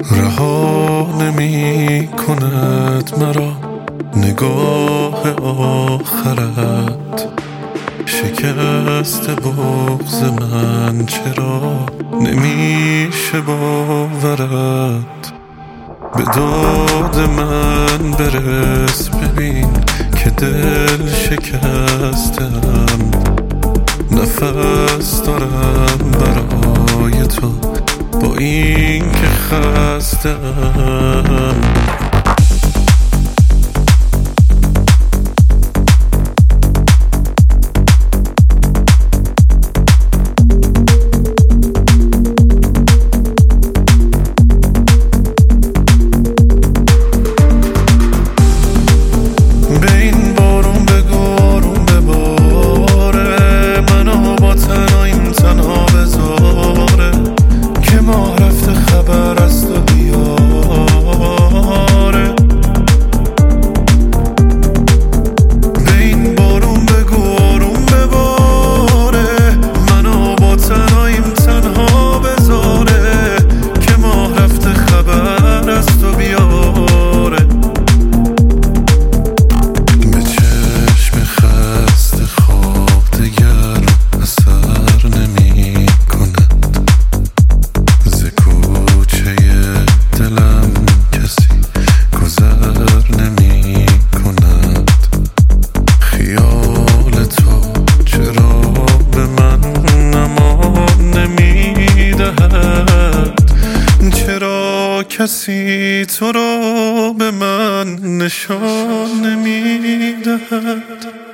رها نمی کند مرا نگاه آخرت. شکست بغض من چرا نمیشه باورت. به داد من برس ببین که دل شکستم. نفس دارم برای تو با این که خستم. کسی تو رو به من نشان نمیدهد.